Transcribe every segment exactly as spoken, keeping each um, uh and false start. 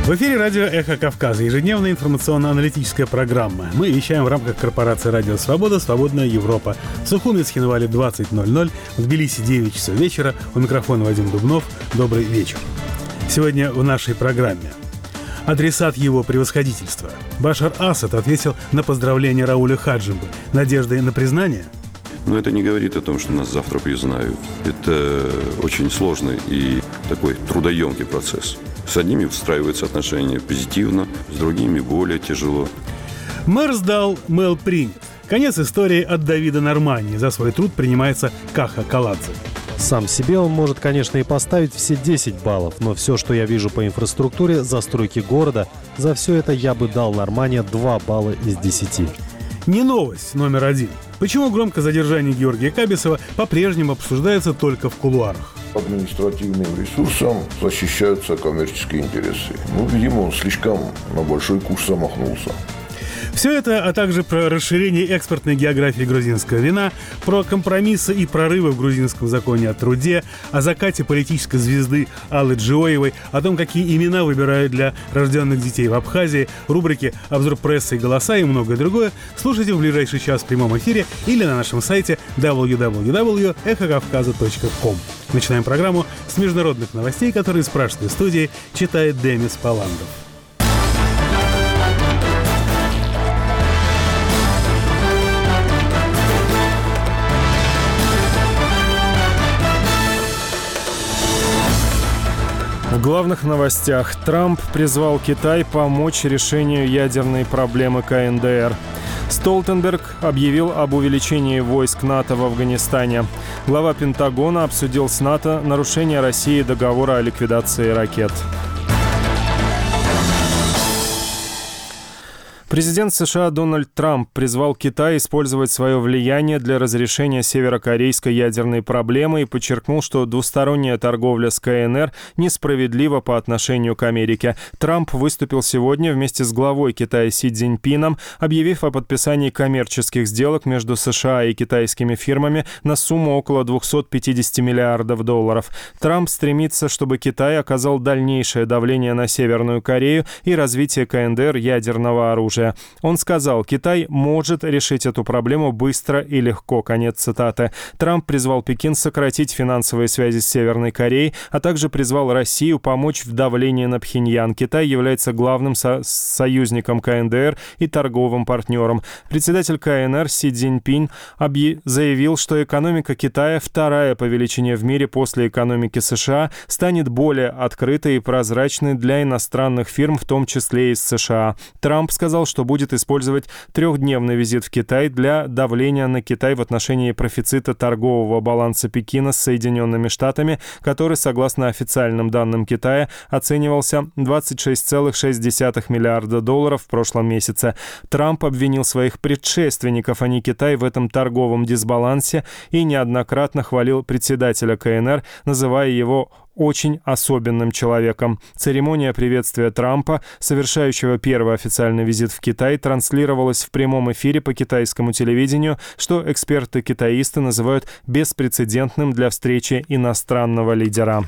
В эфире радио «Эхо Кавказа», ежедневная информационно-аналитическая программа. Мы вещаем в рамках корпорации «Радио Свобода», «Свободная Европа». В Сухуми, Цхинвале двадцать ноль ноль, в Тбилиси девять часов вечера. У микрофона Вадим Дубнов. Добрый вечер. Сегодня в нашей программе. Адресат его превосходительства. Башар Асад ответил на поздравление Рауля Хаджимбы. Надеждой на признание? Но это не говорит о том, что нас завтра признают. Это очень сложный и такой трудоемкий процесс. С одними встраиваются отношения позитивно, с другими более тяжело. Мэр сдал, мэл принят. Конец истории от Давида Нормани. За свой труд принимается Каха Каладзе. Сам себе он может, конечно, и поставить все десять баллов, но все, что я вижу по инфраструктуре, застройке города, за все это я бы дал Нормани два балла из десяти. Не новость номер один. Почему громкое задержание Георгия Кабисова по-прежнему обсуждается только в кулуарах? Административным ресурсом защищаются коммерческие интересы. Ну, видимо, он слишком на большой куш замахнулся. Все это, а также про расширение экспортной географии грузинского вина, про компромиссы и прорывы в грузинском законе о труде, о закате политической звезды Аллы Джиоевой, о том, какие имена выбирают для рожденных детей в Абхазии, рубрики «Обзор прессы и голоса» и многое другое слушайте в ближайший час в прямом эфире или на нашем сайте дабл ю дабл ю дабл ю точка эхо кавказа точка ком. Начинаем программу с международных новостей, которые из пражской студии читает Демис Паландов. В главных новостях. Трамп призвал Китай помочь решению ядерной проблемы ка эн дэ эр. Столтенберг объявил об увеличении войск НАТО в Афганистане. Глава Пентагона обсудил с НАТО нарушение России договора о ликвидации ракет. Президент США Дональд Трамп призвал Китай использовать свое влияние для разрешения северокорейской ядерной проблемы и подчеркнул, что двусторонняя торговля с ка эн эр несправедлива по отношению к Америке. Трамп выступил сегодня вместе с главой Китая Си Цзиньпином, объявив о подписании коммерческих сделок между США и китайскими фирмами на сумму около двести пятьдесят миллиардов долларов. Трамп стремится, чтобы Китай оказал дальнейшее давление на Северную Корею и развитие ка эн дэ эр ядерного оружия. Он сказал, Китай может решить эту проблему быстро и легко. Конец цитаты. Трамп призвал Пекин сократить финансовые связи с Северной Кореей, а также призвал Россию помочь в давлении на Пхеньян. Китай является главным со- союзником ка эн дэ эр и торговым партнером. Председатель ка эн эр Си Цзиньпин объ... заявил, что экономика Китая, вторая по величине в мире после экономики США, станет более открытой и прозрачной для иностранных фирм, в том числе из США. Трамп сказал, что будет использовать трехдневный визит в Китай для давления на Китай в отношении профицита торгового баланса Пекина с Соединенными Штатами, который, согласно официальным данным Китая, оценивался двадцать шесть целых шесть десятых миллиарда долларов в прошлом месяце. Трамп обвинил своих предшественников, а не Китай, в этом торговом дисбалансе и неоднократно хвалил председателя ка эн эр, называя его очень особенным человеком. Церемония приветствия Трампа, совершающего первый официальный визит в Китай, транслировалась в прямом эфире по китайскому телевидению, что эксперты-китаисты называют беспрецедентным для встречи иностранного лидера.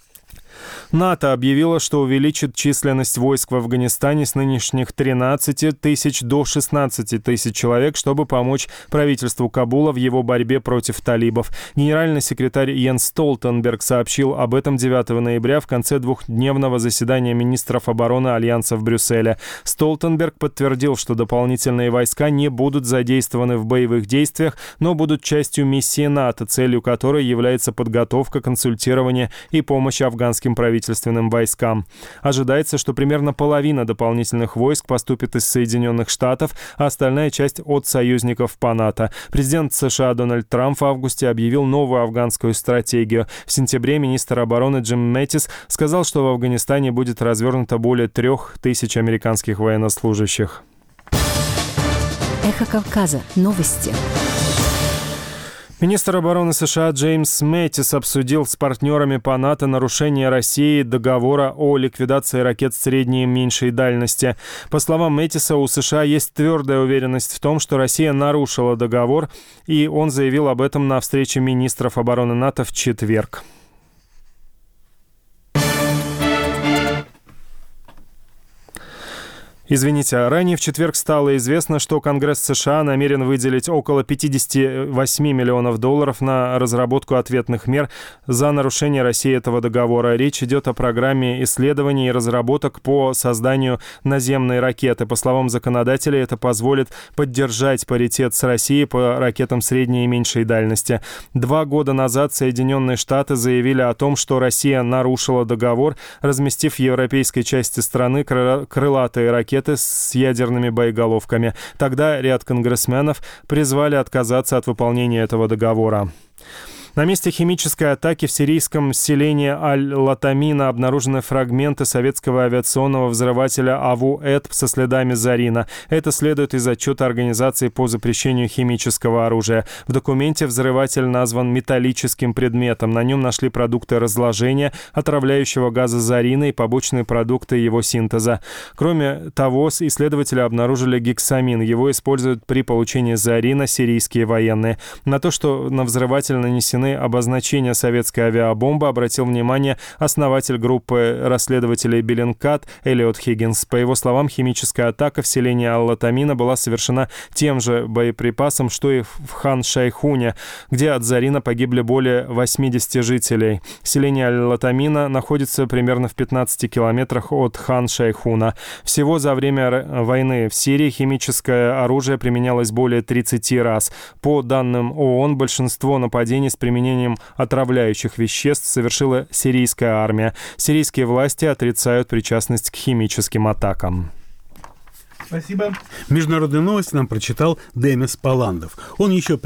НАТО объявило, что увеличит численность войск в Афганистане с нынешних тринадцати тысяч до шестнадцати тысяч человек, чтобы помочь правительству Кабула в его борьбе против талибов. Генеральный секретарь Йенс Столтенберг сообщил об этом девятого ноября в конце двухдневного заседания министров обороны Альянса в Брюсселе. Столтенберг подтвердил, что дополнительные войска не будут задействованы в боевых действиях, но будут частью миссии НАТО, целью которой является подготовка, консультирование и помощь афганским правительствам. правительственным войскам. Ожидается, что примерно половина дополнительных войск поступит из Соединенных Штатов, а остальная часть от союзников по НАТО. Президент США Дональд Трамп в августе объявил новую афганскую стратегию. В сентябре министр обороны Джим Мэттис сказал, что в Афганистане будет развернуто более трех тысяч американских военнослужащих. Эхо Кавказа. Новости. Министр обороны США Джеймс Мэттис обсудил с партнерами по НАТО нарушение России договора о ликвидации ракет средней и меньшей дальности. По словам Мэттиса, у США есть твердая уверенность в том, что Россия нарушила договор, и он заявил об этом на встрече министров обороны НАТО в четверг. Извините, ранее в четверг стало известно, что Конгресс США намерен выделить около пятьдесят восемь миллионов долларов на разработку ответных мер за нарушение России этого договора. Речь идет о программе исследований и разработок по созданию наземной ракеты. По словам законодателей, это позволит поддержать паритет с Россией по ракетам средней и меньшей дальности. Два года назад Соединенные Штаты заявили о том, что Россия нарушила договор, разместив в европейской части страны крылатые ракеты с ядерными боеголовками. Тогда ряд конгрессменов призвали отказаться от выполнения этого договора. На месте химической атаки в сирийском селении Аль-Латамина обнаружены фрагменты советского авиационного взрывателя Аву-Эд со следами зарина. Это следует из отчета Организации по запрещению химического оружия. В документе взрыватель назван металлическим предметом. На нем нашли продукты разложения, отравляющего газа зарина и побочные продукты его синтеза. Кроме того, исследователи обнаружили гексамин. Его используют при получении зарина сирийские военные. На то, что на взрыватель нанесены обозначения советской авиабомбы, обратил внимание основатель группы расследователей Беллинкат Эллиот Хиггинс. По его словам, химическая атака в селении Аль-Латамина была совершена тем же боеприпасом, что и в Хан-Шайхуне, где от зарина погибли более восьмидесяти жителей. Селение Аль-Латамина находится примерно в пятнадцати километрах от Хан-Шайхуна. Всего за время войны в Сирии химическое оружие применялось более тридцати раз. По данным ООН, большинство нападений с применением применением отравляющих веществ совершила сирийская армия. Сирийские власти отрицают причастность к химическим атакам. Спасибо. Международные новости нам прочитал Демис Паландов. Он еще